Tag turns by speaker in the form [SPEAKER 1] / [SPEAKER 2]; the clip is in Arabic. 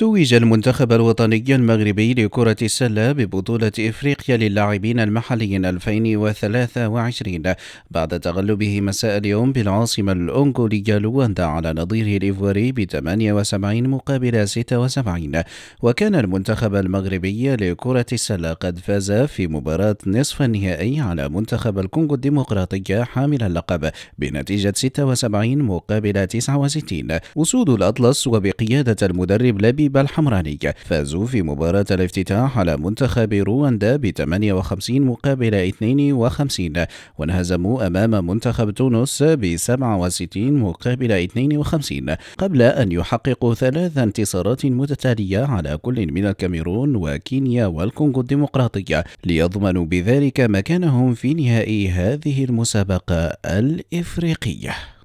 [SPEAKER 1] توج المنتخب الوطني المغربي لكرة السلة ببطولة إفريقيا للاعبين المحليين 2023 بعد تغلبه مساء اليوم بالعاصمة الأنغولية لواندا على نظيره الإيفواري ب 78 مقابل 76. وكان المنتخب المغربي لكرة السلة قد فاز في مباراة نصف النهائي على منتخب الكونغو الديمقراطية حامل اللقب بنتيجة 76 مقابل 69. أسود الأطلس وبقيادة المدرب لبيب الحمراني فازوا في مباراة الافتتاح على منتخب رواندا ب 58 مقابل 52، وانهزموا أمام منتخب تونس ب 67 مقابل 52 قبل أن يحققوا 3 انتصارات متتالية على كل من الكاميرون وكينيا والكونغو الديمقراطية ليضمنوا بذلك مكانهم في نهائي هذه المسابقة الإفريقية.